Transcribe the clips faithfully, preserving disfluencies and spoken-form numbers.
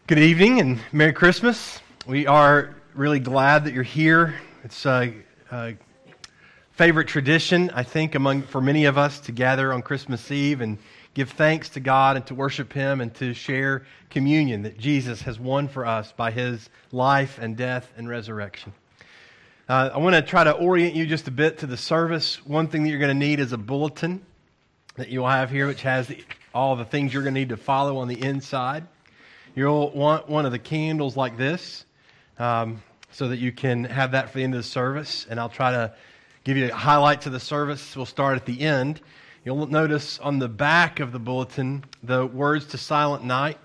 Good evening and Merry Christmas. We are really glad that you're here. It's a, a favorite tradition, I think, among for many of us to gather on Christmas Eve and give thanks to God and to worship Him and to share communion that Jesus has won for us by His life and death and resurrection. Uh, I want to try to orient you just a bit to the service. One thing that you're going to need is a bulletin that you'll have here, which has the, all the things you're going to need to follow on the inside. You'll want one of the candles like this um, so that you can have that for the end of the service. And I'll try to give you highlights of the service. We'll start at the end. You'll notice on the back of the bulletin the words to Silent Night.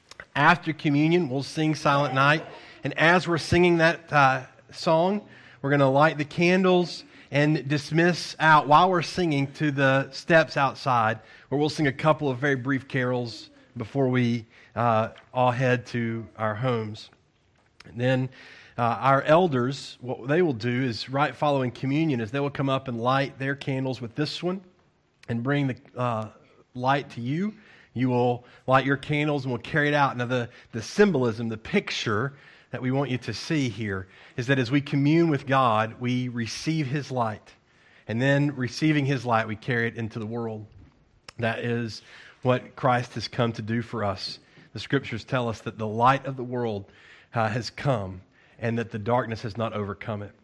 After communion, we'll sing Silent Night. And as we're singing that uh, song, we're going to light the candles and dismiss out while we're singing to the steps outside, where we'll sing a couple of very brief carols before we uh, all head to our homes. And then uh, our elders, what they will do is right following communion is they will come up and light their candles with this one and bring the uh, light to you. You will light your candles and we'll carry it out. Now the, the symbolism, the picture that we want you to see here is that as we commune with God, we receive His light. And then receiving His light, we carry it into the world. That is what Christ has come to do for us. The Scriptures tell us that the light of the world uh, has come and that the darkness has not overcome it.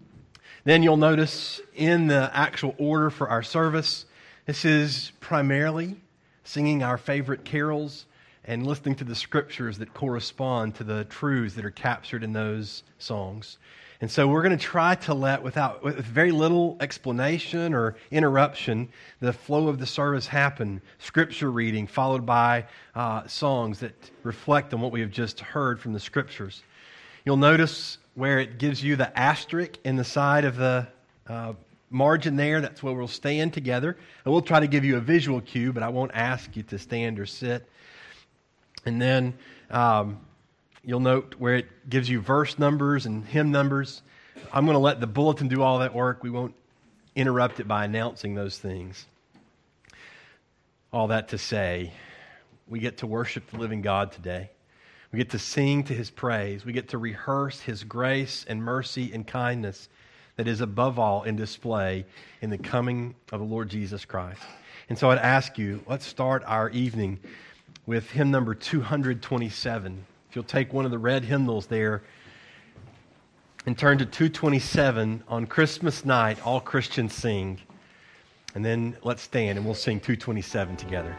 Then you'll notice in the actual order for our service, this is primarily singing our favorite carols and listening to the Scriptures that correspond to the truths that are captured in those songs. And so we're going to try to let, without with very little explanation or interruption, the flow of the service happen. Scripture reading followed by uh, songs that reflect on what we have just heard from the Scriptures. You'll notice where it gives you the asterisk in the side of the uh, margin there. That's where we'll stand together. And we'll try to give you a visual cue, but I won't ask you to stand or sit. And then Um, You'll note where it gives you verse numbers and hymn numbers. I'm going to let the bulletin do all that work. We won't interrupt it by announcing those things. All that to say, we get to worship the living God today. We get to sing to His praise. We get to rehearse His grace and mercy and kindness that is above all in display in the coming of the Lord Jesus Christ. And so I'd ask you, let's start our evening with hymn number two twenty-seven. You'll take one of the red hymnals there and turn to two twenty-seven. On Christmas night, all Christians sing. And then let's stand and we'll sing two twenty-seven together.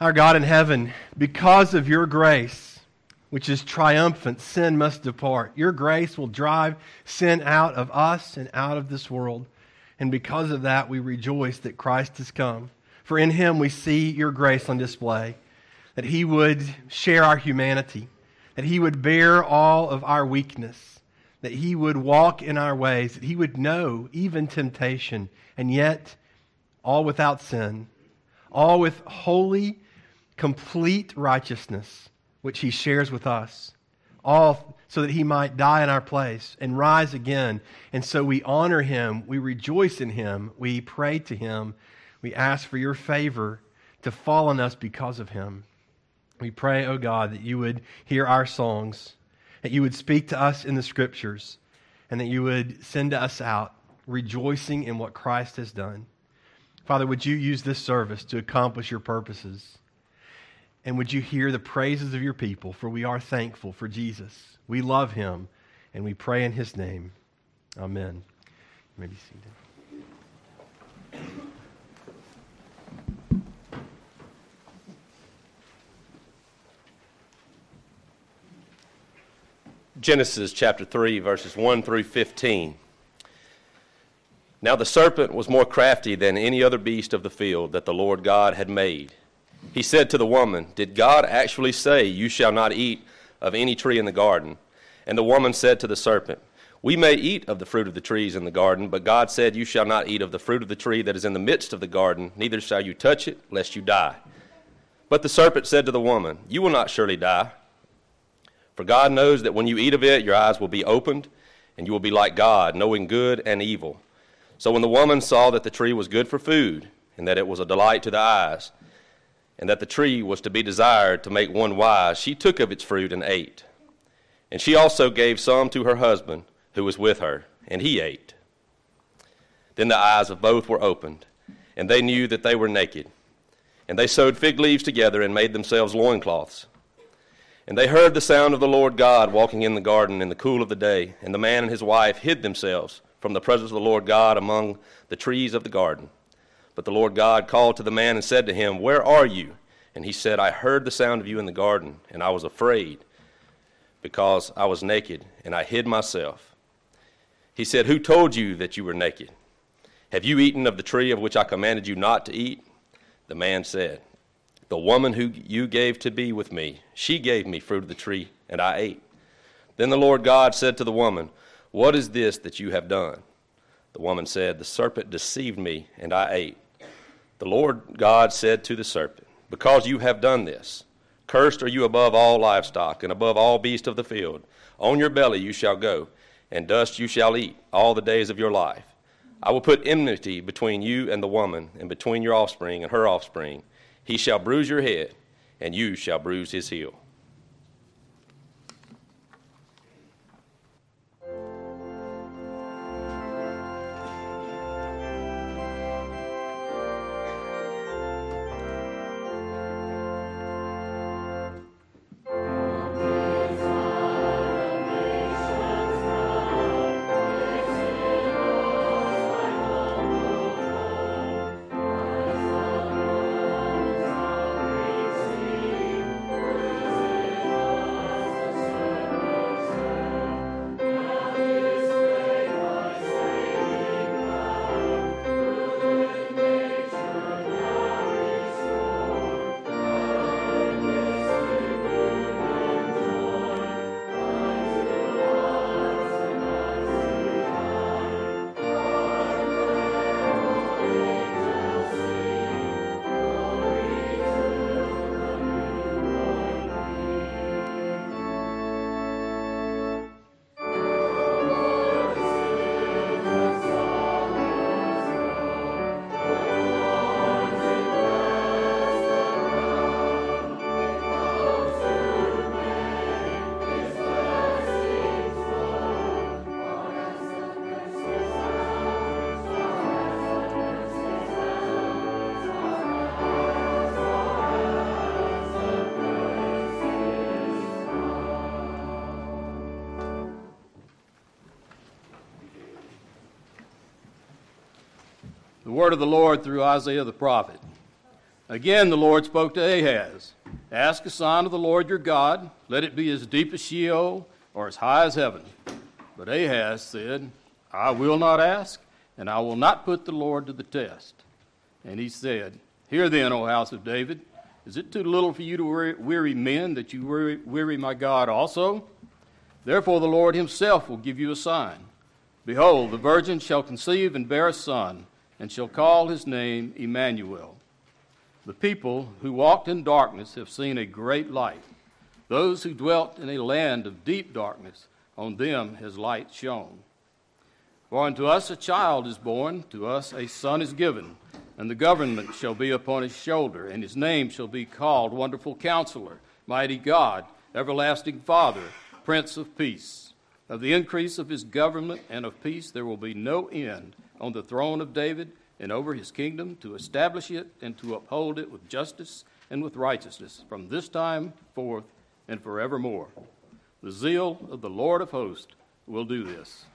Our God in heaven, because of your grace, which is triumphant, sin must depart. Your grace will drive sin out of us and out of this world. And because of that, we rejoice that Christ has come. For in him we see your grace on display, that he would share our humanity, that he would bear all of our weakness, that he would walk in our ways, that he would know even temptation, and yet all without sin, all with holy, complete righteousness, which he shares with us, all so that he might die in our place and rise again. And so we honor him, we rejoice in him, we pray to him, we ask for your favor to fall on us because of him. We pray, oh God, that you would hear our songs, that you would speak to us in the Scriptures, and that you would send us out rejoicing in what Christ has done. Father, would you use this service to accomplish your purposes? And would you hear the praises of your people, for we are thankful for Jesus. We love him, and we pray in his name. Amen. You may be seated. Genesis chapter three, verses one through fifteen. Now the serpent was more crafty than any other beast of the field that the Lord God had made. He said to the woman, "Did God actually say, 'You shall not eat of any tree in the garden'?" And the woman said to the serpent, "We may eat of the fruit of the trees in the garden, but God said, 'You shall not eat of the fruit of the tree that is in the midst of the garden, neither shall you touch it, lest you die.' But the serpent said to the woman, 'You will not surely die. For God knows that when you eat of it, your eyes will be opened, and you will be like God, knowing good and evil.' So when the woman saw that the tree was good for food, and that it was a delight to the eyes, and that the tree was to be desired to make one wise, she took of its fruit and ate. And she also gave some to her husband, who was with her, and he ate. Then the eyes of both were opened, and they knew that they were naked. And they sewed fig leaves together and made themselves loincloths. And they heard the sound of the Lord God walking in the garden in the cool of the day, and the man and his wife hid themselves from the presence of the Lord God among the trees of the garden. But the Lord God called to the man and said to him, 'Where are you?' And he said, 'I heard the sound of you in the garden, and I was afraid, because I was naked, and I hid myself.' He said, 'Who told you that you were naked? Have you eaten of the tree of which I commanded you not to eat?' The man said, 'The woman who you gave to be with me, she gave me fruit of the tree, and I ate.' Then the Lord God said to the woman, 'What is this that you have done?' The woman said, 'The serpent deceived me, and I ate.' The Lord God said to the serpent, 'Because you have done this, cursed are you above all livestock and above all beasts of the field. On your belly you shall go, and dust you shall eat all the days of your life. I will put enmity between you and the woman, and between your offspring and her offspring. He shall bruise your head, and you shall bruise his heel.'" The word of the Lord through Isaiah the prophet. Again the Lord spoke to Ahaz, "Ask a sign of the Lord your God. Let it be as deep as Sheol or as high as heaven." But Ahaz said, "I will not ask, and I will not put the Lord to the test." And he said, "Hear then, O house of David, is it too little for you to weary, weary men, that you weary, weary my God also? Therefore the Lord himself will give you a sign. Behold, the virgin shall conceive and bear a son, and shall call his name Emmanuel. The people who walked in darkness have seen a great light. Those who dwelt in a land of deep darkness, on them has light shone. For unto us a child is born, to us a son is given, and the government shall be upon his shoulder, and his name shall be called Wonderful Counselor, Mighty God, Everlasting Father, Prince of Peace. Of the increase of his government and of peace there will be no end on the throne of David and over his kingdom, to establish it and to uphold it with justice and with righteousness from this time forth and forevermore. The zeal of the Lord of hosts will do this."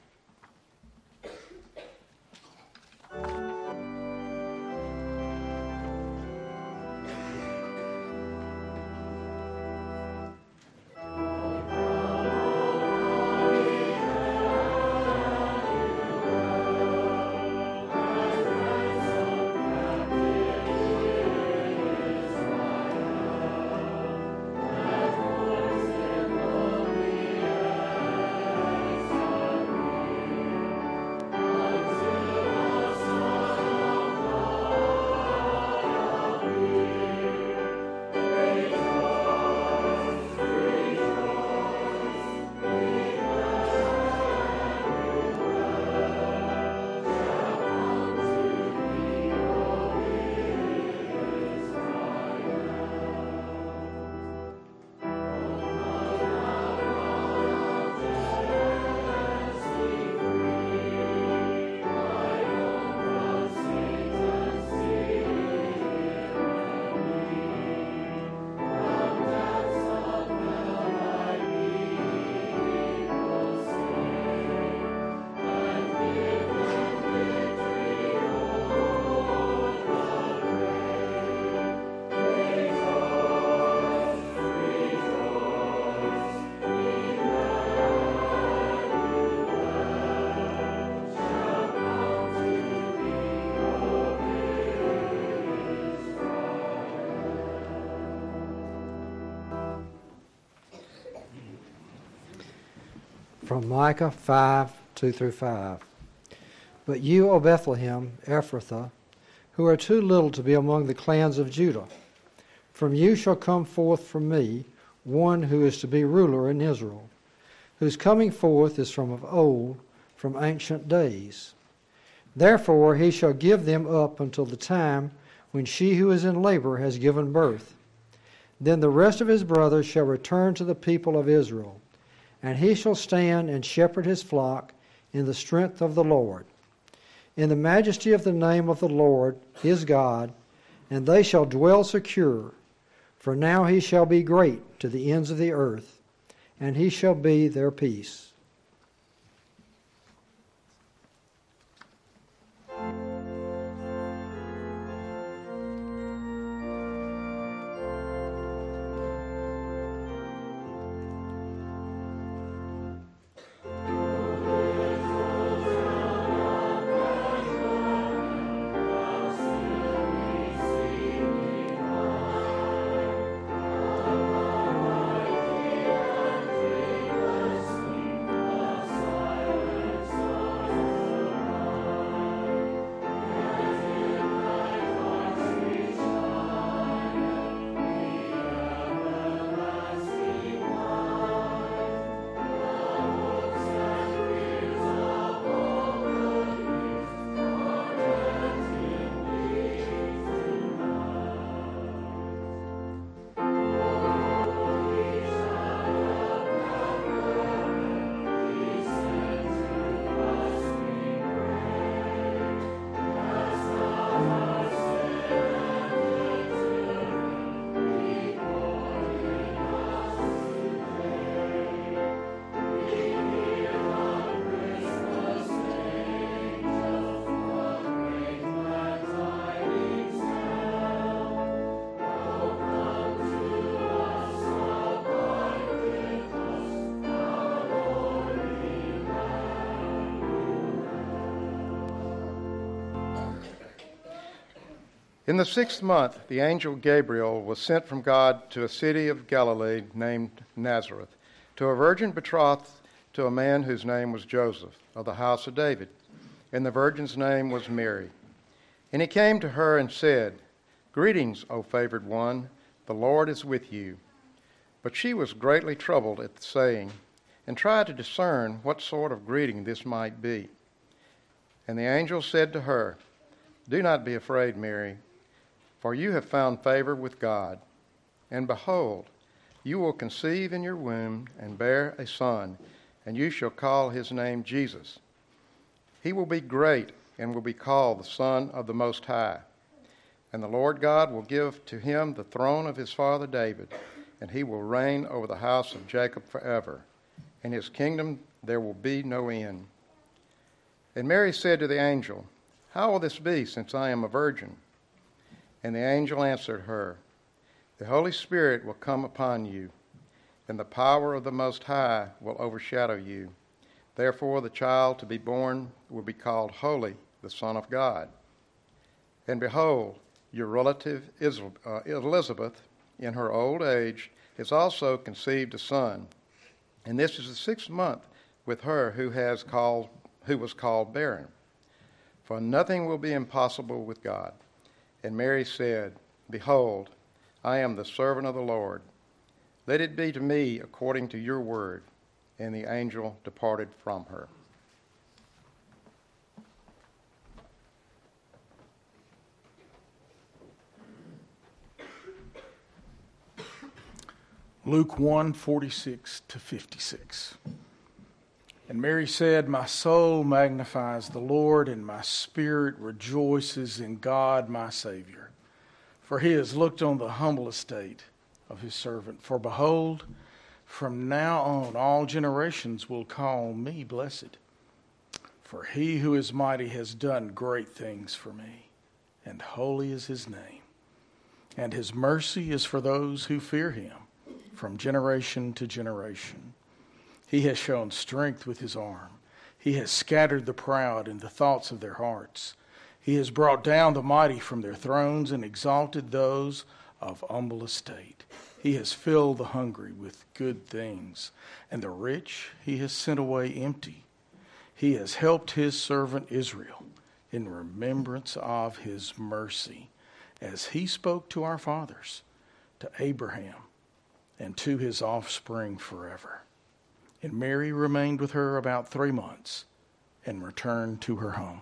From Micah five, two through five. "But you, O Bethlehem, Ephrathah, who are too little to be among the clans of Judah, from you shall come forth from me one who is to be ruler in Israel, whose coming forth is from of old, from ancient days. Therefore he shall give them up until the time when she who is in labor has given birth. Then the rest of his brothers shall return to the people of Israel, and he shall stand and shepherd his flock in the strength of the Lord, in the majesty of the name of the Lord his God, and they shall dwell secure. For now he shall be great to the ends of the earth, and he shall be their peace." In the sixth month, the angel Gabriel was sent from God to a city of Galilee named Nazareth, to a virgin betrothed to a man whose name was Joseph, of the house of David, and the virgin's name was Mary. And he came to her and said, "Greetings, O favored one, the Lord is with you." But she was greatly troubled at the saying, and tried to discern what sort of greeting this might be. And the angel said to her, "Do not be afraid, Mary, for you have found favor with God. And behold, you will conceive in your womb and bear a son, and you shall call his name Jesus. He will be great and will be called the Son of the Most High. And the Lord God will give to him the throne of his father David, and he will reign over the house of Jacob forever. In his kingdom there will be no end." And Mary said to the angel, "How will this be, since I am a virgin?" And the angel answered her, "The Holy Spirit will come upon you, and the power of the Most High will overshadow you. Therefore the child to be born will be called Holy, the Son of God. And behold, your relative Elizabeth, in her old age, has also conceived a son. And this is the sixth month with her who has called who was called barren. For nothing will be impossible with God." And Mary said, "Behold, I am the servant of the Lord. Let it be to me according to your word." And the angel departed from her. Luke one, forty-six to fifty-six. And Mary said, "My soul magnifies the Lord, and my spirit rejoices in God my Savior. For he has looked on the humble estate of his servant. For behold, from now on all generations will call me blessed. For he who is mighty has done great things for me, and holy is his name. And his mercy is for those who fear him from generation to generation. He has shown strength with his arm. He has scattered the proud in the thoughts of their hearts. He has brought down the mighty from their thrones and exalted those of humble estate. He has filled the hungry with good things, and the rich he has sent away empty. He has helped his servant Israel in remembrance of his mercy, as he spoke to our fathers, to Abraham, and to his offspring forever." And Mary remained with her about three months and returned to her home.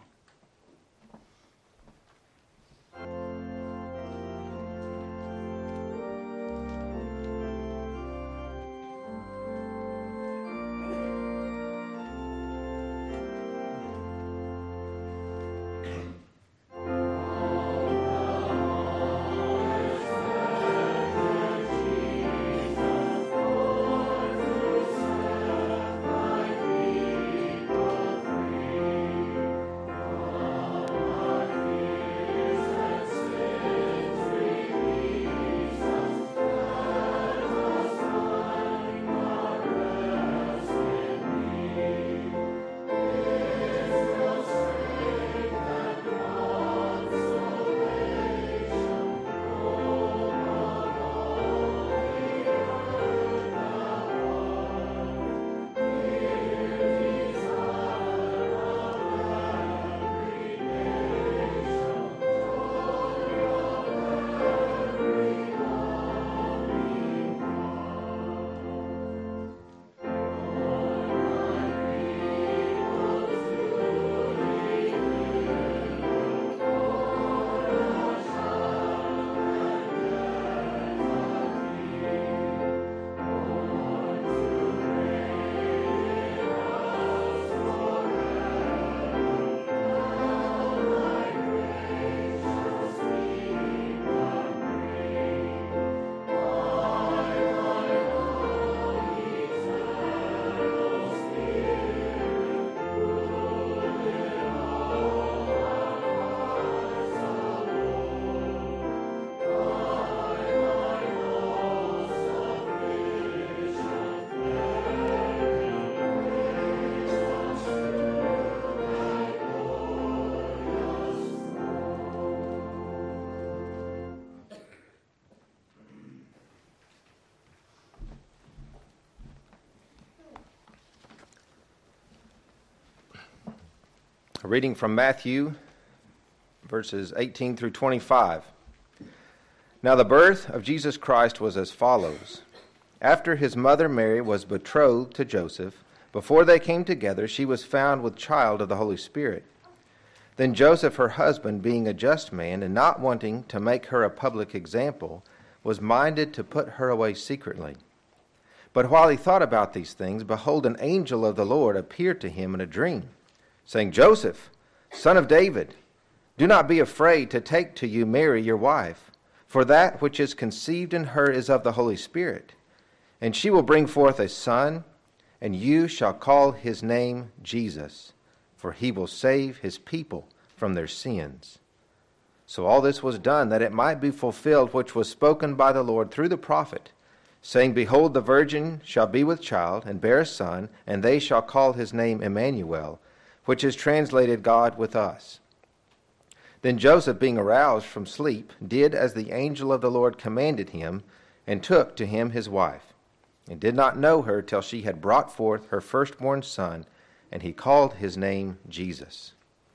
A reading from Matthew, verses eighteen through twenty-five. Now the birth of Jesus Christ was as follows. After his mother Mary was betrothed to Joseph, before they came together, she was found with child of the Holy Spirit. Then Joseph, her husband, being a just man, and not wanting to make her a public example, was minded to put her away secretly. But while he thought about these things, behold, an angel of the Lord appeared to him in a dream, saying, Joseph, son of David, do not be afraid to take to you Mary your wife, for that which is conceived in her is of the Holy Spirit. And she will bring forth a son, and you shall call his name Jesus, for he will save his people from their sins. So all this was done that it might be fulfilled which was spoken by the Lord through the prophet, saying, Behold, the virgin shall be with child, and bear a son, and they shall call his name Emmanuel, which is translated God with us. Then Joseph, being aroused from sleep, did as the angel of the Lord commanded him, and took to him his wife, and did not know her till she had brought forth her firstborn son, and he called his name Jesus.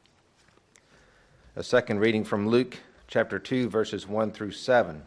A second reading from Luke chapter two, verses one through seven.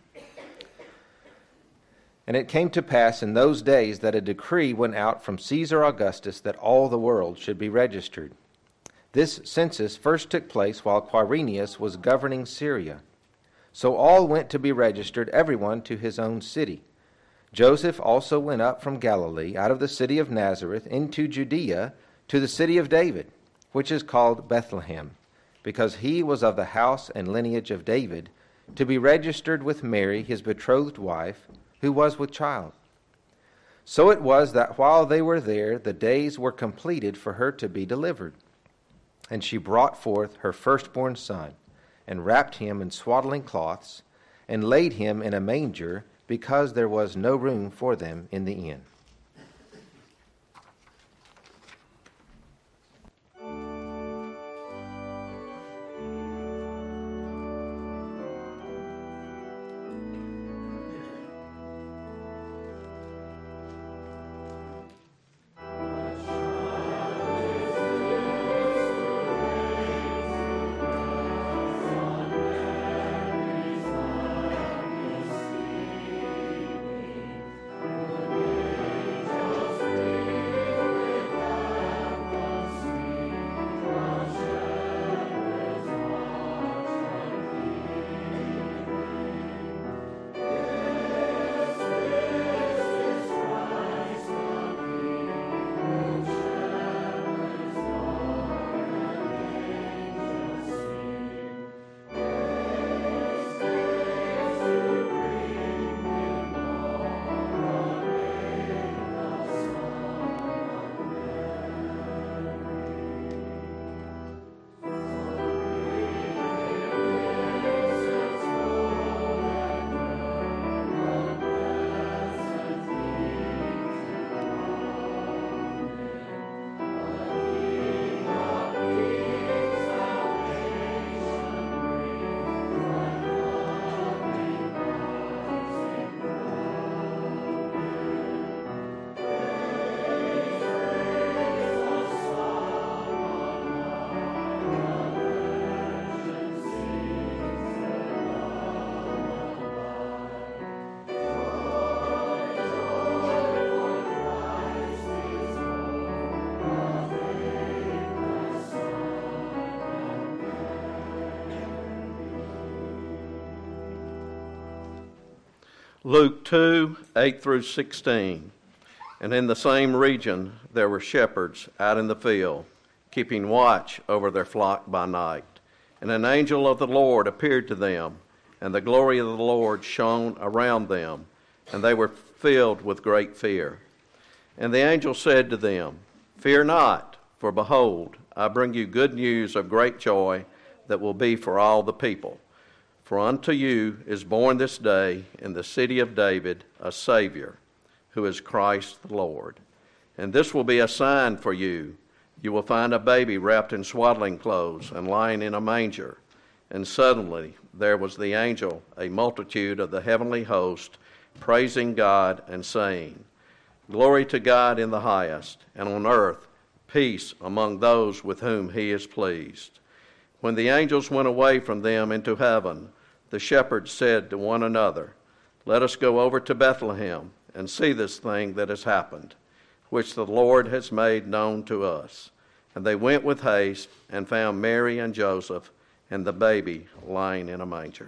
And it came to pass in those days that a decree went out from Caesar Augustus that all the world should be registered. This census first took place while Quirinius was governing Syria. So all went to be registered, everyone to his own city. Joseph also went up from Galilee, out of the city of Nazareth, into Judea, to the city of David, which is called Bethlehem, because he was of the house and lineage of David, to be registered with Mary, his betrothed wife, who was with child. So it was that while they were there, the days were completed for her to be delivered. And she brought forth her firstborn son, and wrapped him in swaddling cloths, and laid him in a manger, because there was no room for them in the inn. Luke two, eight through sixteen. And in the same region there were shepherds out in the field, keeping watch over their flock by night. And an angel of the Lord appeared to them, and the glory of the Lord shone around them, and they were filled with great fear. And the angel said to them, Fear not, for behold, I bring you good news of great joy that will be for all the people. For unto you is born this day in the city of David a Savior, who is Christ the Lord. And this will be a sign for you. You will find a baby wrapped in swaddling clothes and lying in a manger. And suddenly there was the angel, a multitude of the heavenly host, praising God and saying, Glory to God in the highest, and on earth peace among those with whom he is pleased. When the angels went away from them into heaven, the shepherds said to one another, "Let us go over to Bethlehem and see this thing that has happened, which the Lord has made known to us." And they went with haste and found Mary and Joseph and the baby lying in a manger.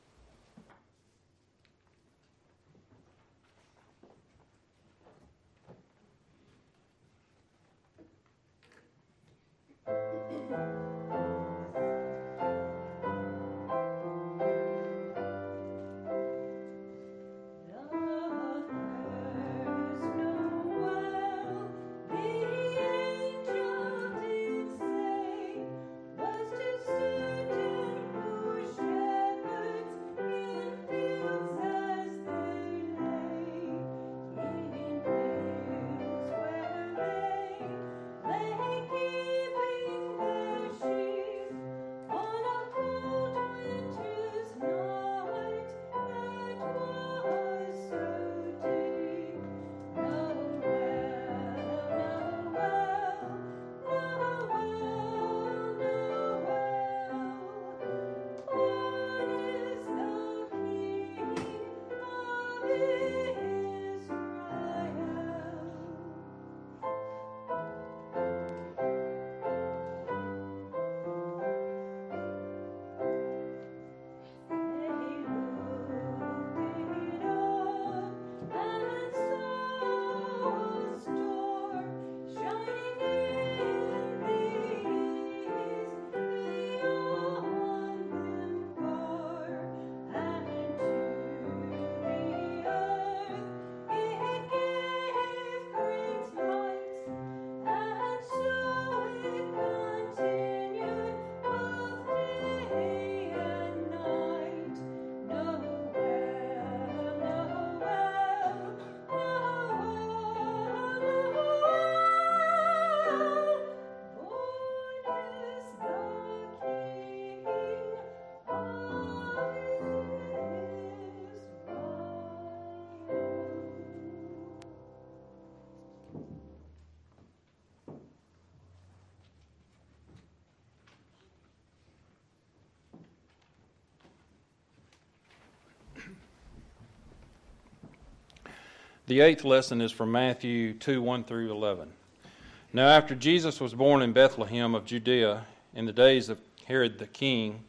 The eighth lesson is from Matthew two, one through eleven. Now after Jesus was born in Bethlehem of Judea in the days of Herod the king,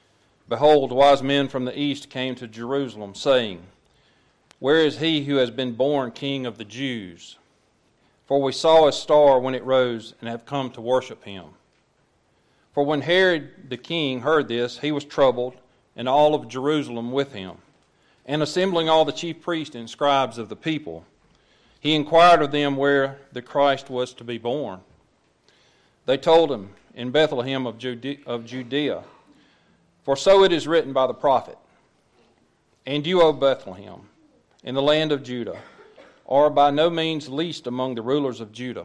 behold, wise men from the east came to Jerusalem, saying, "Where is he who has been born King of the Jews? For we saw his star when it rose and have come to worship him." For when Herod the king heard this, he was troubled, and all of Jerusalem with him. And assembling all the chief priests and scribes of the people, he inquired of them where the Christ was to be born. They told him, "In Bethlehem of Judea, for so it is written by the prophet, And you, O Bethlehem, in the land of Judah, are by no means least among the rulers of Judah.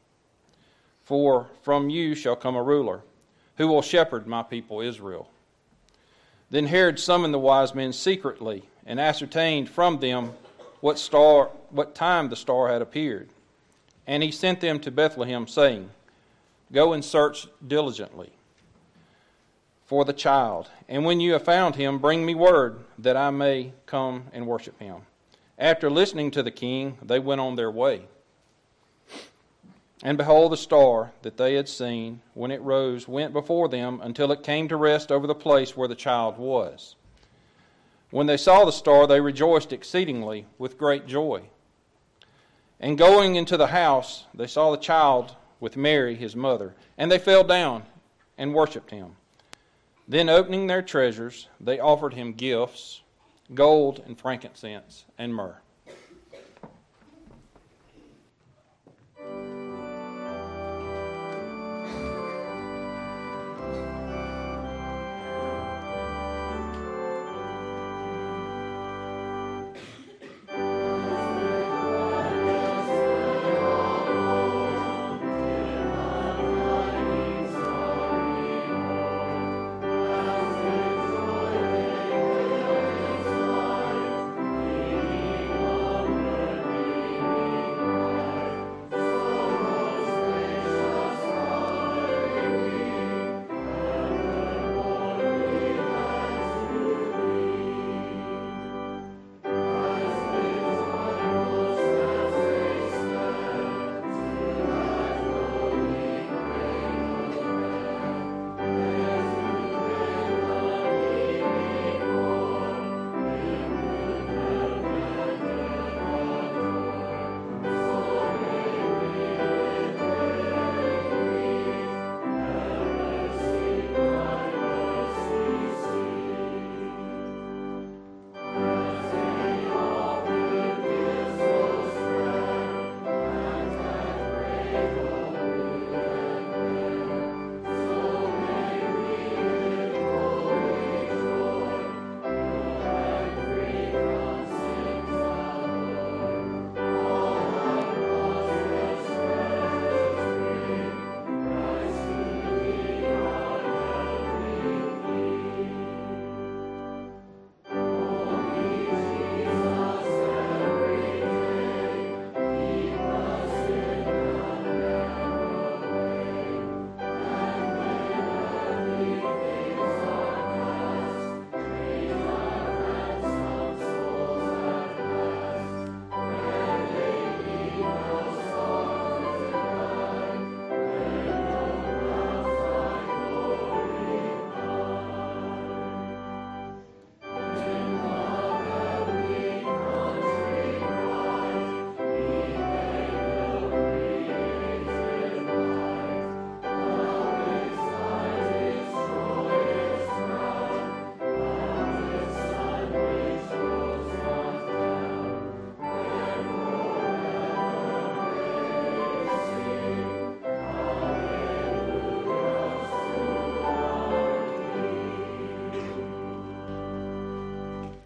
For from you shall come a ruler, who will shepherd my people Israel." Then Herod summoned the wise men secretly, and ascertained from them what star, what time the star had appeared. And he sent them to Bethlehem, saying, "Go and search diligently for the child, and when you have found him, bring me word, that I may come and worship him." After listening to the king, they went on their way. And behold, the star that they had seen, when it rose, went before them until it came to rest over the place where the child was. When they saw the star, they rejoiced exceedingly with great joy. And going into the house, they saw the child with Mary, his mother, and they fell down and worshipped him. Then opening their treasures, they offered him gifts, gold and frankincense and myrrh.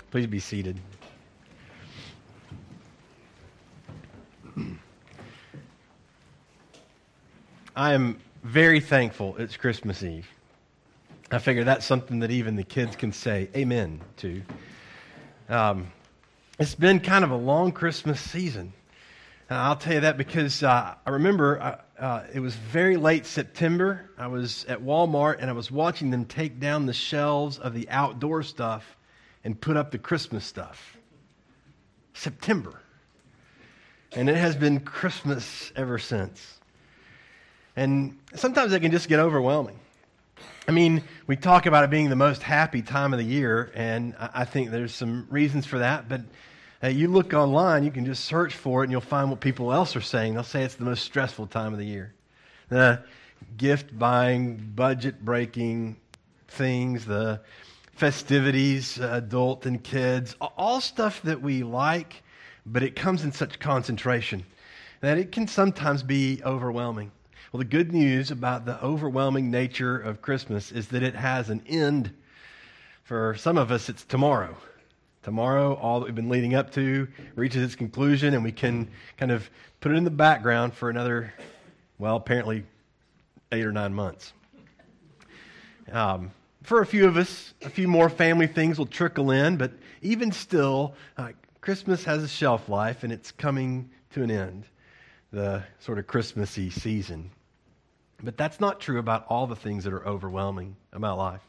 Please be seated. I am very thankful it's Christmas Eve. I figure that's something that even the kids can say amen to. Um, it's been kind of a long Christmas season. And I'll tell you that because uh, I remember uh, uh, it was very late September. I was at Walmart and I was watching them take down the shelves of the outdoor stuff and put up the Christmas stuff. September. And it has been Christmas ever since. And sometimes it can just get overwhelming. I mean, we talk about it being the most happy time of the year, and I think there's some reasons for that, but uh, you look online, you can just search for it, and you'll find what people else are saying. They'll say it's the most stressful time of the year. The gift-buying, budget-breaking things, the festivities, uh, adult and kids, all stuff that we like, but it comes in such concentration that it can sometimes be overwhelming. Well, the good news about the overwhelming nature of Christmas is that it has an end. For some of us, it's tomorrow. Tomorrow, all that we've been leading up to reaches its conclusion, and we can kind of put it in the background for another, well, apparently eight or nine months. Um, for a few of us, a few more family things will trickle in, but even still, uh, Christmas has a shelf life, and it's coming to an end, the sort of Christmassy season. But that's not true about all the things that are overwhelming about life.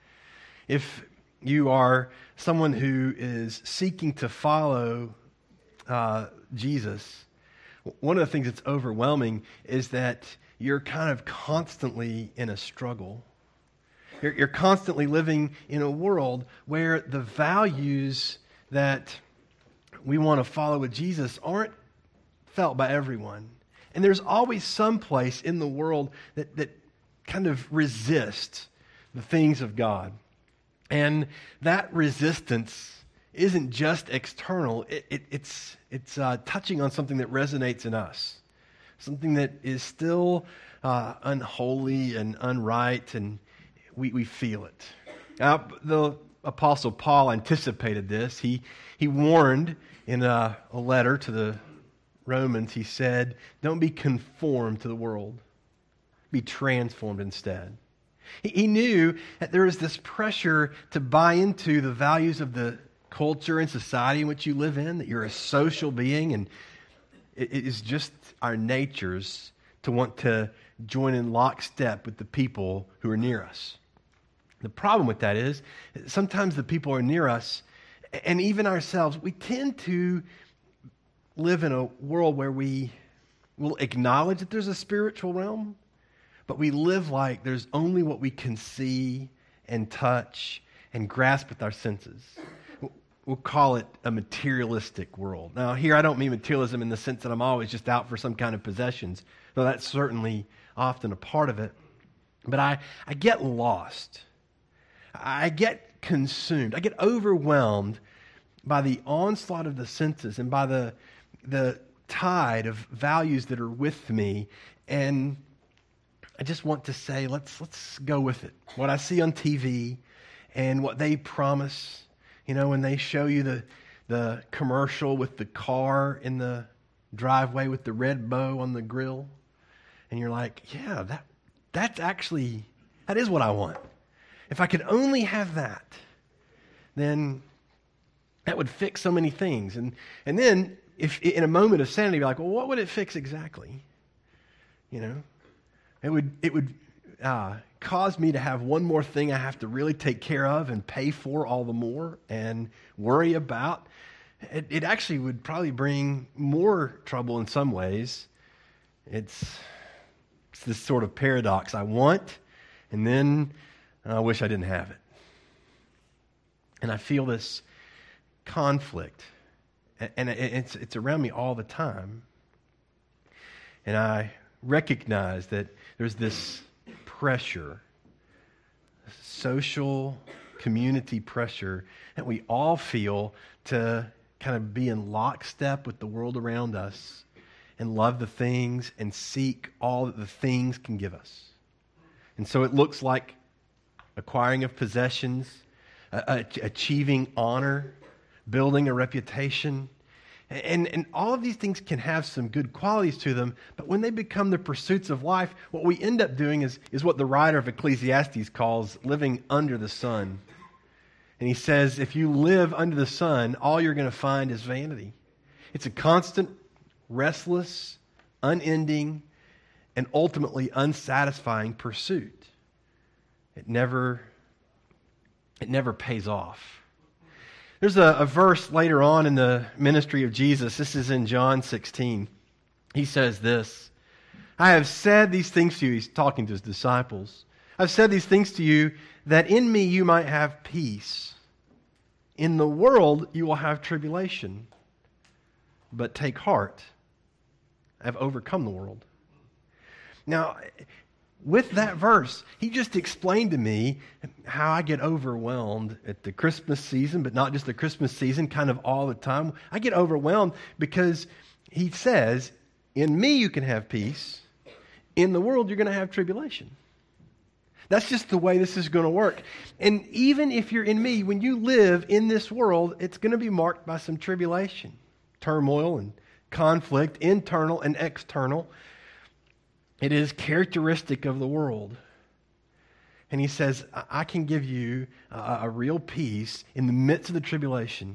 If you are someone who is seeking to follow uh, Jesus, one of the things that's overwhelming is that you're kind of constantly in a struggle. You're, you're constantly living in a world where the values that we want to follow with Jesus aren't felt by everyone. And there's always some place in the world that, that kind of resists the things of God. And that resistance isn't just external. It, it, it's it's uh, touching on something that resonates in us, something that is still uh, unholy and unright, and we, we feel it. Now, the Apostle Paul anticipated this. He, he warned in a, a letter to the Romans, he said, don't be conformed to the world. Be transformed instead. He, he knew that there was this pressure to buy into the values of the culture and society in which you live in, that you're a social being, and it, it is just our natures to want to join in lockstep with the people who are near us. The problem with that is, sometimes the people are near us, and even ourselves, we tend to live in a world where we will acknowledge that there's a spiritual realm, but we live like there's only what we can see and touch and grasp with our senses. We'll call it a materialistic world. Now, here I don't mean materialism in the sense that I'm always just out for some kind of possessions, though that's certainly often a part of it. But I, I get lost. I get consumed. I get overwhelmed by the onslaught of the senses and by the the tide of values that are with me, and I just want to say, let's let's go with it. What I see on T V and what they promise, you know, when they show you the the commercial with the car in the driveway with the red bow on the grill, and you're like, yeah, that that's actually, that is what I want. If I could only have that, then that would fix so many things. And and then, if in a moment of sanity, be like, well, what would it fix exactly? You know, it would it would uh, cause me to have one more thing I have to really take care of and pay for all the more and worry about. It, it actually would probably bring more trouble in some ways. It's it's this sort of paradox. I want, and then I wish I didn't have it. And I feel this conflict, and it's it's around me all the time. And I recognize that there's this pressure, social, community pressure that we all feel to kind of be in lockstep with the world around us and love the things and seek all that the things can give us. And so it looks like acquiring of possessions, uh, achieving honor, building a reputation. And, and all of these things can have some good qualities to them, but when they become the pursuits of life, what we end up doing is, is what the writer of Ecclesiastes calls living under the sun. And he says, if you live under the sun, all you're going to find is vanity. It's a constant, restless, unending, and ultimately unsatisfying pursuit. It never, it never pays off. There's a, a verse later on in the ministry of Jesus. This is in John sixteen. He says this, I have said these things to you. He's talking to his disciples. I've said these things to you that in me you might have peace. In the world you will have tribulation. But take heart. I have overcome the world. Now, with that verse, he just explained to me how I get overwhelmed at the Christmas season, but not just the Christmas season, kind of all the time. I get overwhelmed because he says, in me you can have peace. In the world you're going to have tribulation. That's just the way this is going to work. And even if you're in me, when you live in this world, it's going to be marked by some tribulation, turmoil and conflict, internal and external. It is characteristic of the world. And he says, I can give you a, a real peace in the midst of the tribulation.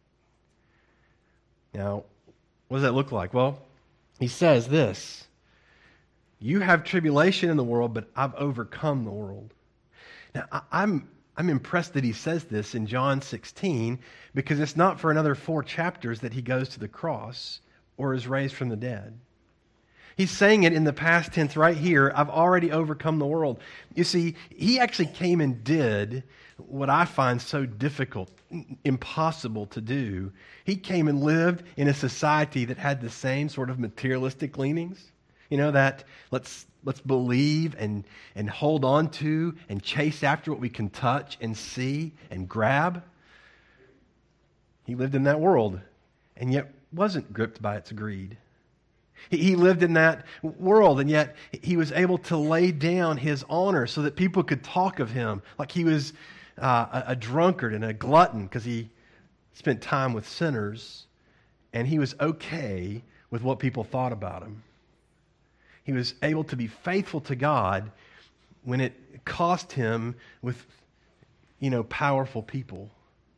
Now, what does that look like? Well, he says this, you have tribulation in the world, but I've overcome the world. Now, I, I'm, I'm impressed that he says this in John sixteen, because it's not for another four chapters that he goes to the cross or is raised from the dead. He's saying it in the past tense right here. I've already overcome the world. You see, he actually came and did what I find so difficult, impossible to do. He came and lived in a society that had the same sort of materialistic leanings. You know, that let's let's believe and, and hold on to and chase after what we can touch and see and grab. He lived in that world and yet wasn't gripped by its greed. He lived in that world, and yet he was able to lay down his honor so that people could talk of him like he was uh, a drunkard and a glutton because he spent time with sinners, and he was okay with what people thought about him. He was able to be faithful to God when it cost him with, you know, powerful people.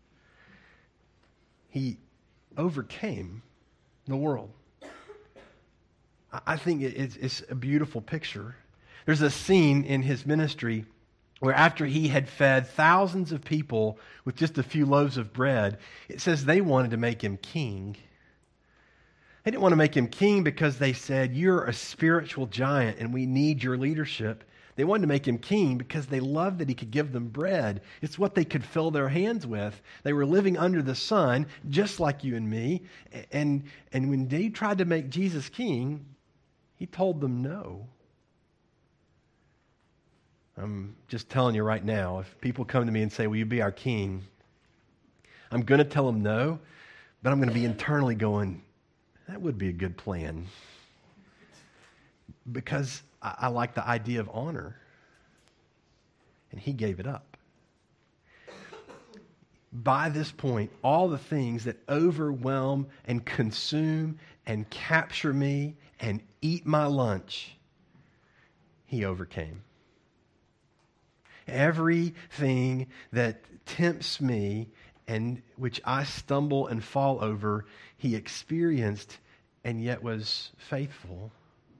He overcame the world. I think it's a beautiful picture. There's a scene in his ministry where after he had fed thousands of people with just a few loaves of bread, it says they wanted to make him king. They didn't want to make him king because they said, you're a spiritual giant and we need your leadership. They wanted to make him king because they loved that he could give them bread. It's what they could fill their hands with. They were living under the sun, just like you and me. And, and when they tried to make Jesus king, he told them no. I'm just telling you right now, if people come to me and say, will you be our king? I'm going to tell them no, but I'm going to be internally going, that would be a good plan. Because I, I like the idea of honor. And he gave it up. By this point, all the things that overwhelm and consume and capture me and eat my lunch, he overcame. Everything that tempts me and which I stumble and fall over, he experienced and yet was faithful.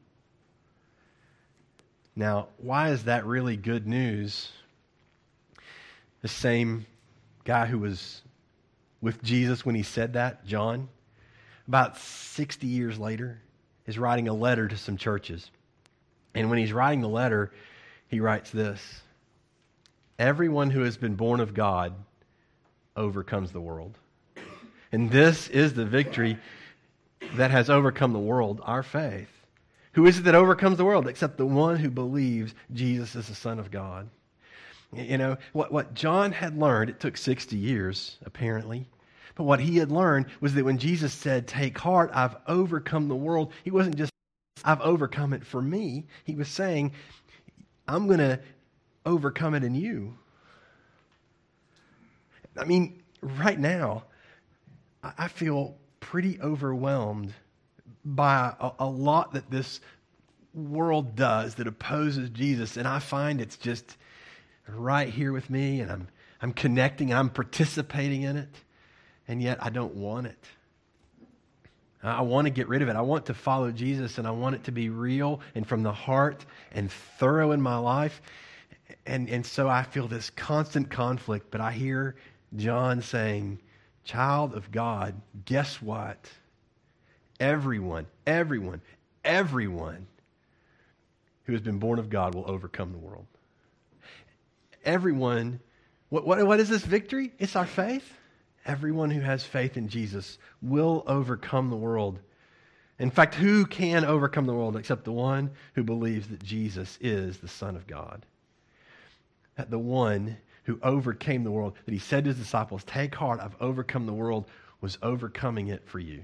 Now, why is that really good news? The same guy who was with Jesus when he said that, John, about sixty years later, is writing a letter to some churches. And when he's writing the letter, he writes this: everyone who has been born of God overcomes the world. And this is the victory that has overcome the world, our faith. Who is it that overcomes the world except the one who believes Jesus is the Son of God? You know, what, what John had learned, it took sixty years, apparently. But what he had learned was that when Jesus said, take heart, I've overcome the world, he wasn't just, I've overcome it for me. He was saying, I'm going to overcome it in you. I mean, right now, I feel pretty overwhelmed by a, a lot that this world does that opposes Jesus, and I find it's just right here with me, and I'm I'm connecting, I'm participating in it, and yet I don't want it. I want to get rid of it. I want to follow Jesus, and I want it to be real and from the heart and thorough in my life. And, and so I feel this constant conflict, but I hear John saying, child of God, guess what? Everyone, everyone, everyone who has been born of God will overcome the world. Everyone, what, what, what is this victory? It's our faith. Everyone who has faith in Jesus will overcome the world. In fact, who can overcome the world except the one who believes that Jesus is the Son of God? That the one who overcame the world, that he said to his disciples, take heart, I've overcome the world, was overcoming it for you.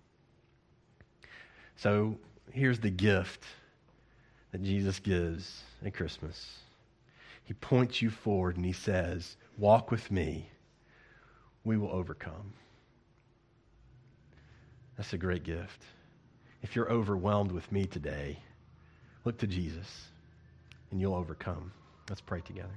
So here's the gift that Jesus gives at Christmas. He points you forward and he says, walk with me. We will overcome. That's a great gift. If you're overwhelmed with me today, look to Jesus and you'll overcome. Let's pray together.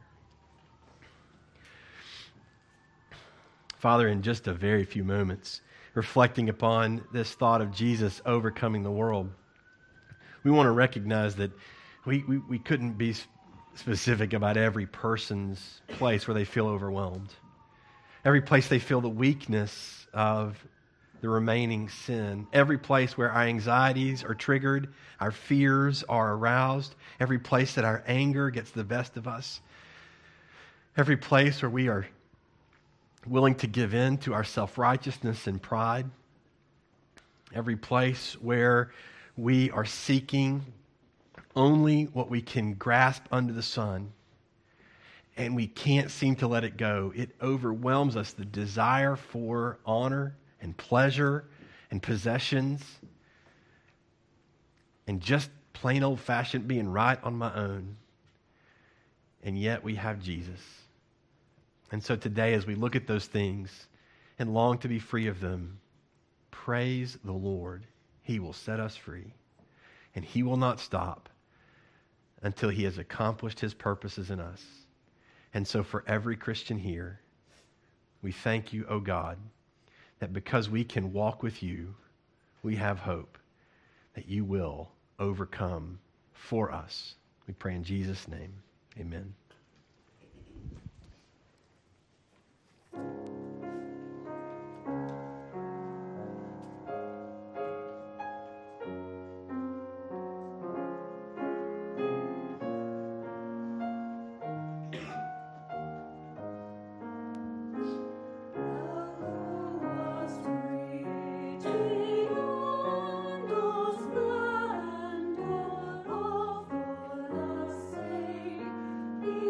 Father, in just a very few moments, reflecting upon this thought of Jesus overcoming the world, we want to recognize that we, we, we couldn't be specific about every person's place where they feel overwhelmed. Every place they feel the weakness of the remaining sin. Every place where our anxieties are triggered, our fears are aroused. Every place that our anger gets the best of us. Every place where we are willing to give in to our self-righteousness and pride. Every place where we are seeking only what we can grasp under the sun, and we can't seem to let it go. It overwhelms us, the desire for honor and pleasure and possessions and just plain old-fashioned being right on my own. And yet we have Jesus. And so today, as we look at those things and long to be free of them, praise the Lord. He will set us free. And he will not stop until he has accomplished his purposes in us. And so for every Christian here, we thank you, O God, that because we can walk with you, we have hope that you will overcome for us. We pray in Jesus' name. Amen. Be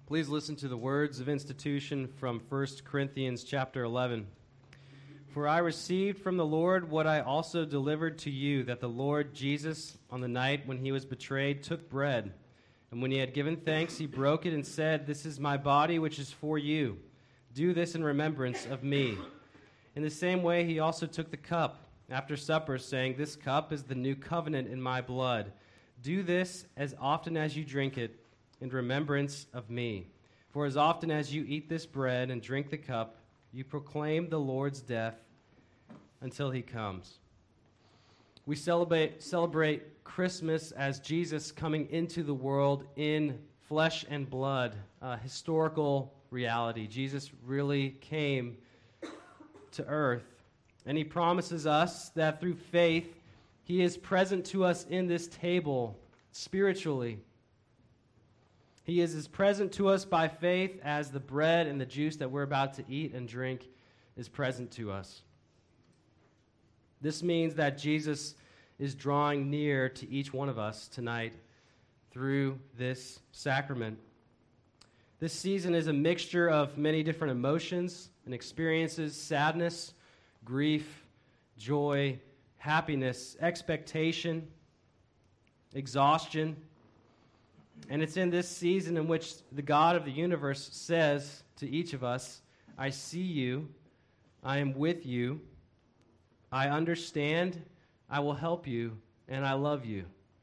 Please listen to the words of institution from First Corinthians chapter eleven. For I received from the Lord what I also delivered to you, that the Lord Jesus, on the night when he was betrayed, took bread. And when he had given thanks, he broke it and said, "This is my body, which is for you. Do this in remembrance of me." In the same way, he also took the cup after supper, saying, "This cup is the new covenant in my blood. Do this as often as you drink it in remembrance of me. For as often as you eat this bread and drink the cup, you proclaim the Lord's death until he comes." We celebrate, celebrate Christmas as Jesus coming into the world in flesh and blood, a historical reality. Jesus really came to earth, and he promises us that through faith, he is present to us in this table spiritually. He is as present to us by faith as the bread and the juice that we're about to eat and drink is present to us. This means that Jesus is drawing near to each one of us tonight through this sacrament. This season is a mixture of many different emotions and experiences: sadness, grief, joy, happiness, expectation, exhaustion. And it's in this season in which the God of the universe says to each of us, "I see you, I am with you, I understand, I will help you, and I love you."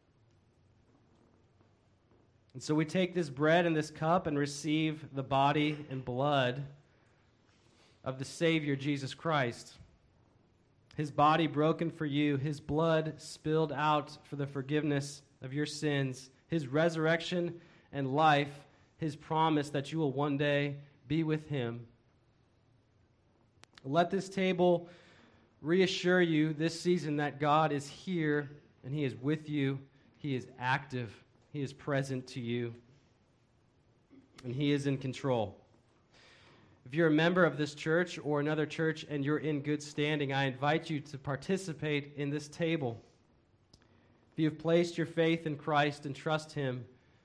And so we take this bread and this cup and receive the body and blood of the Savior, Jesus Christ. His body broken for you, his blood spilled out for the forgiveness of your sins, his resurrection and life, his promise that you will one day be with him. Let this table reassure you this season that God is here and he is with you. He is active. He is present to you. And he is in control. If you're a member of this church or another church and you're in good standing, I invite you to participate in this table. If you have placed your faith in Christ and trust him,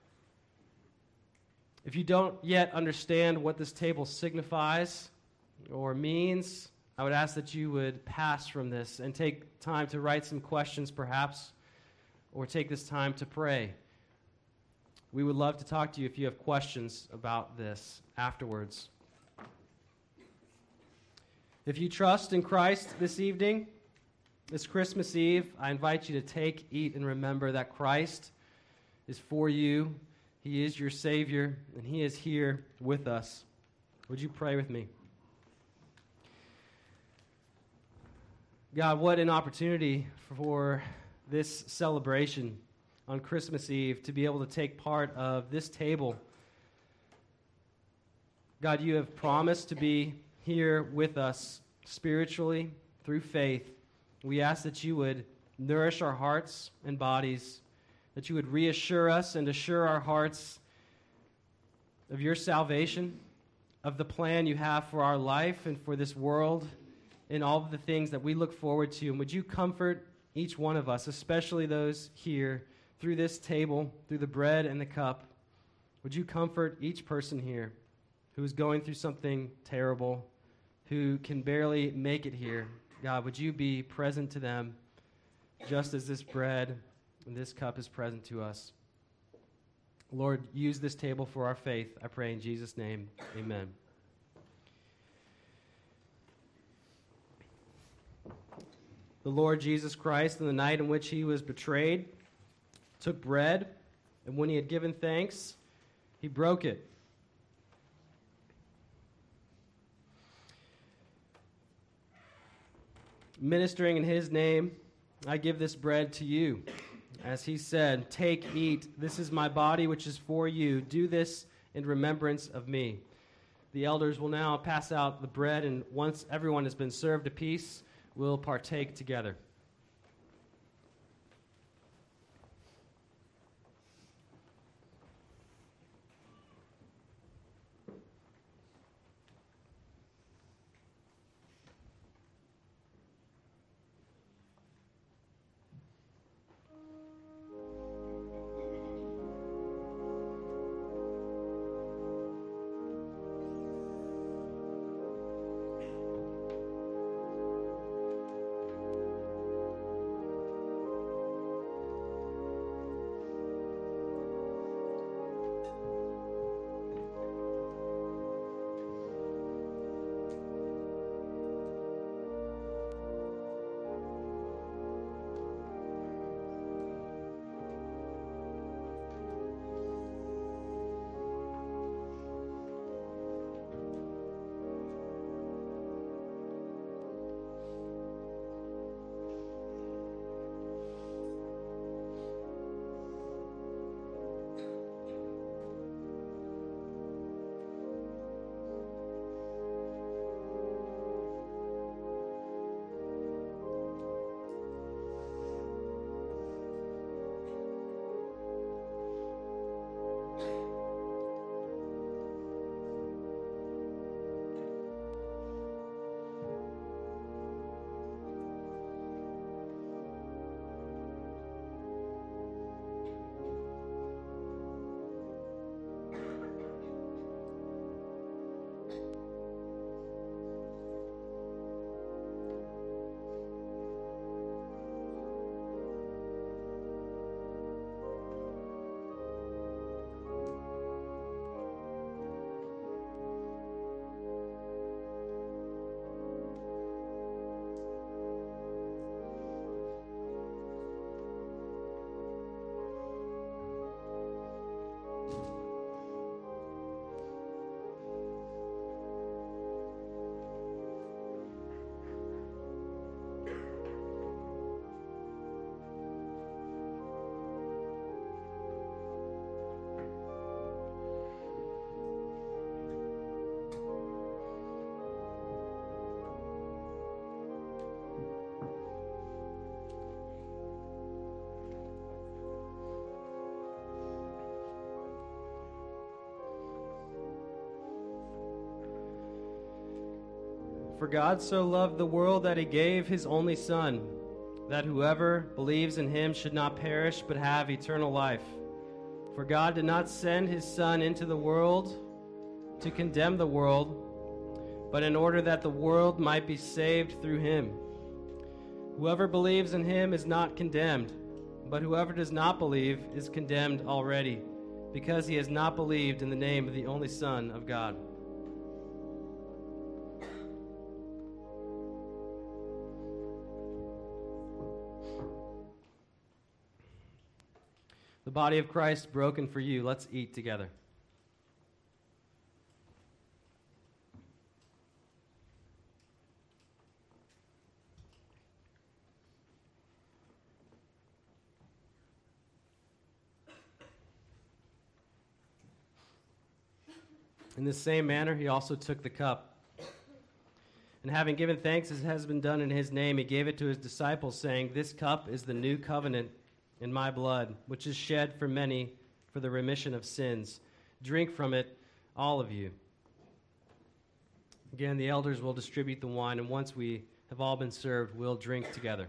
if you don't yet understand what this table signifies or means, I would ask that you would pass from this and take time to write some questions perhaps, or take this time to pray. We would love to talk to you if you have questions about this afterwards. If you trust in Christ this evening, this Christmas Eve, I invite you to take, eat, and remember that Christ is for you. He is your Savior, and he is here with us. Would you pray with me? God, what an opportunity for this celebration on Christmas Eve to be able to take part of this table. God, you have promised to be here with us spiritually through faith. We ask that you would nourish our hearts and bodies, that you would reassure us and assure our hearts of your salvation, of the plan you have for our life and for this world, and all of the things that we look forward to. And would you comfort each one of us, especially those here, through this table, through the bread and the cup. Would you comfort each person here who is going through something terrible, who can barely make it here. God, would you be present to them just as this bread and this cup is present to us. Lord, use this table for our faith. I pray in Jesus' name, amen. The Lord Jesus Christ, in the night in which he was betrayed, took bread, and when he had given thanks, he broke it. Ministering in his name, I give this bread to you. As he said, take, eat. This is my body, which is for you. Do this in remembrance of me. The elders will now pass out the bread, and once everyone has been served a piece, we'll partake together. For God so loved the world that he gave his only Son, that whoever believes in him should not perish but have eternal life. For God did not send his Son into the world to condemn the world, but in order that the world might be saved through him. Whoever believes in him is not condemned, but whoever does not believe is condemned already, because he has not believed in the name of the only Son of God. The body of Christ broken for you. Let's eat together. In the same manner, he also took the cup. And having given thanks as has been done in his name, he gave it to his disciples, saying, "This cup is the new covenant in my blood, which is shed for many for the remission of sins. Drink from it, all of you." Again, the elders will distribute the wine, and once we have all been served, we'll drink together.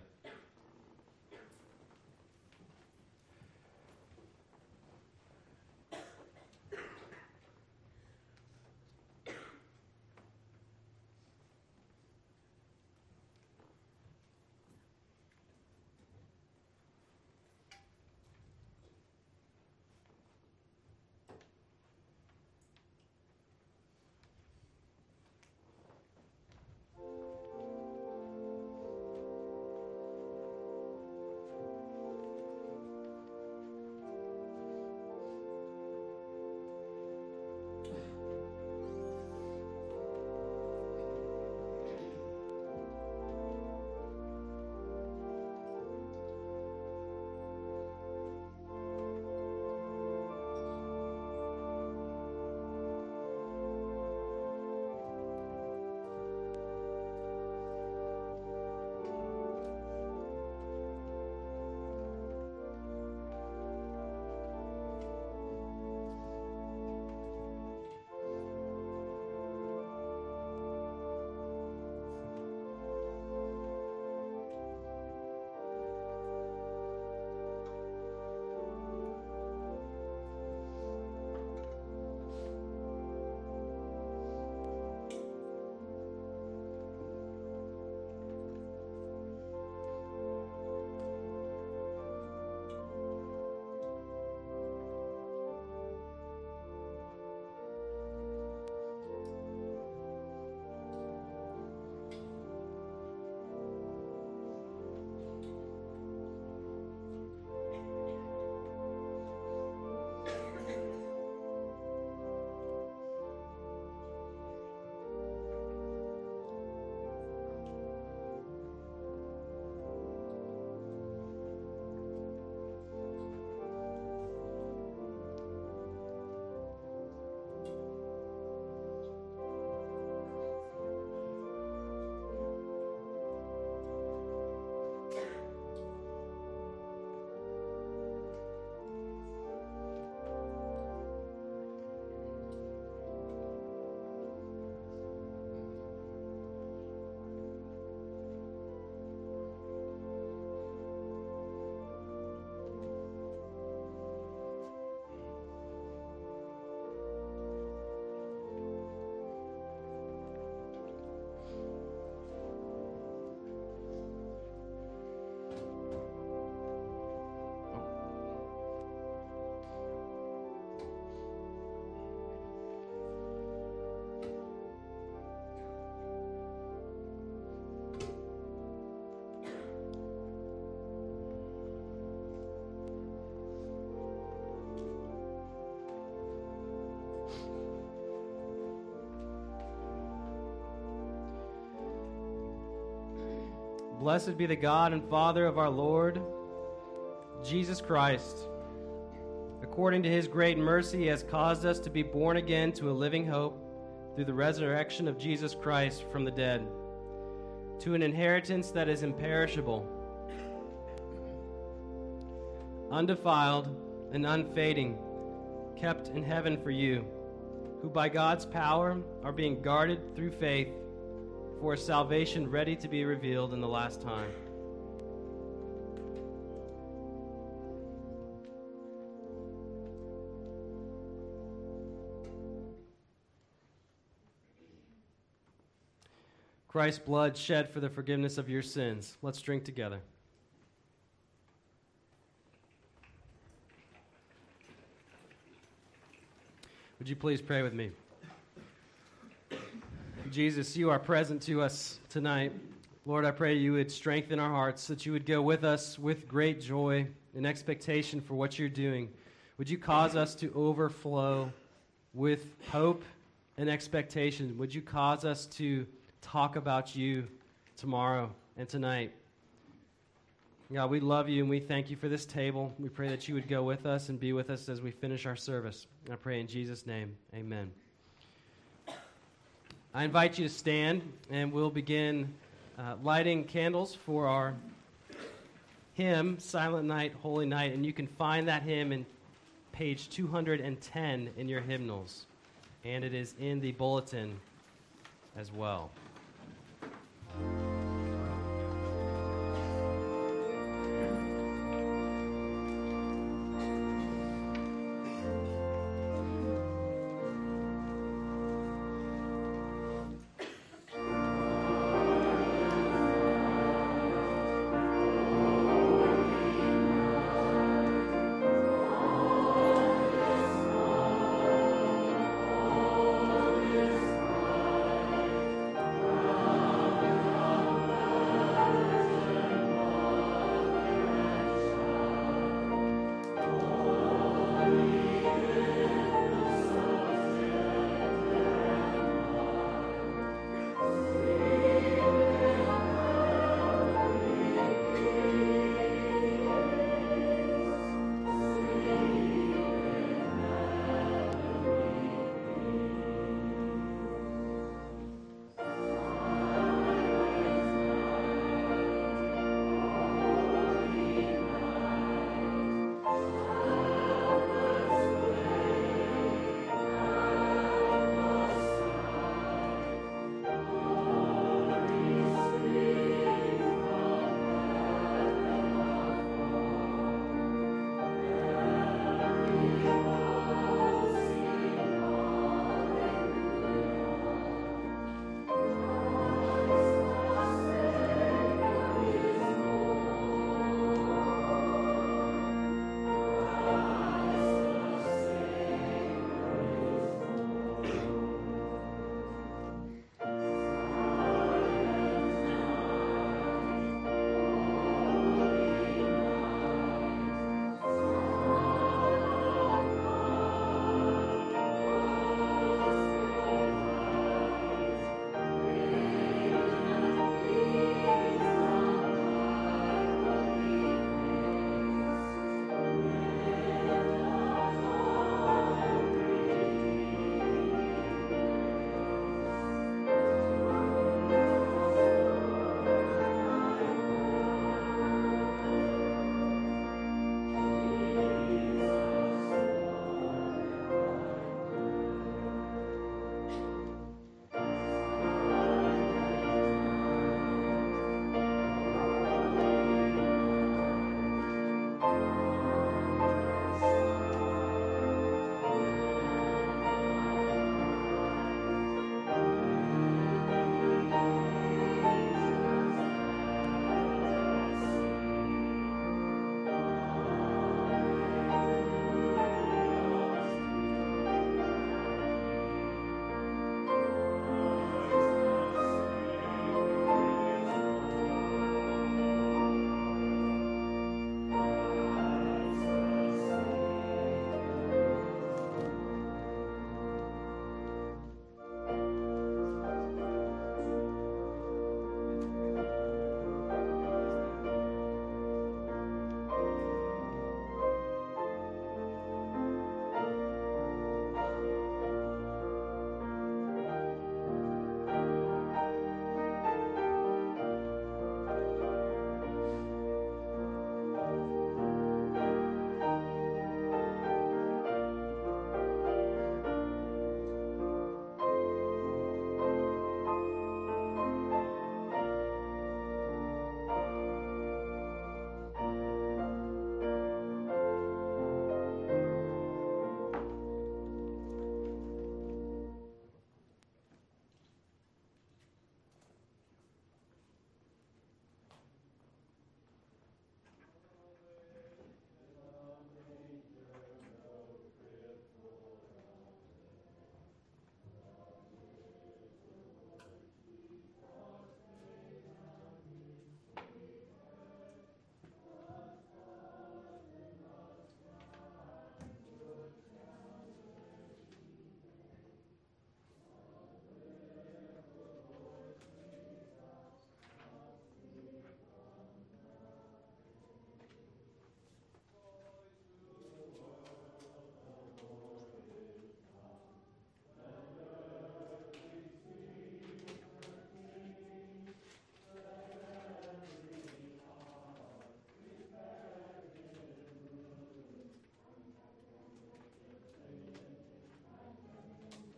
Blessed be the God and Father of our Lord Jesus Christ. According to his great mercy, he has caused us to be born again to a living hope through the resurrection of Jesus Christ from the dead, to an inheritance that is imperishable, undefiled, and unfading, kept in heaven for you, who by God's power are being guarded through faith for salvation ready to be revealed in the last time. Christ's blood shed for the forgiveness of your sins. Let's drink together. Would you please pray with me? Jesus, you are present to us tonight. Lord, I pray you would strengthen our hearts, that you would go with us with great joy and expectation for what you're doing. Would you cause us to overflow with hope and expectation? Would you cause us to talk about you tomorrow and tonight? God, we love you and we thank you for this table. We pray that you would go with us and be with us as we finish our service. I pray in Jesus' name, amen. I invite you to stand and we'll begin uh, lighting candles for our hymn, Silent Night, Holy Night, and you can find that hymn in page two hundred ten in your hymnals, and it is in the bulletin as well.